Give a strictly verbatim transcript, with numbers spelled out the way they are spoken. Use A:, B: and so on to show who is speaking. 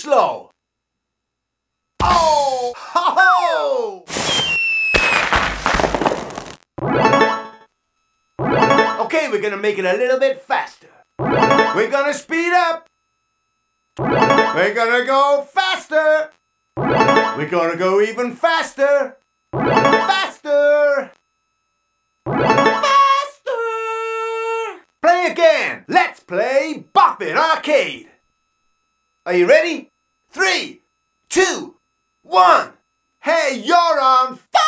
A: slow. Oh! Ho ho! Okay, we're gonna make it a little bit faster. We're gonna speed up. We're gonna go faster. We're gonna go even faster. Faster. Faster. Play again. Let's play Bop It Arcade. Are you ready? Three, two, one. Hey, you're on fire!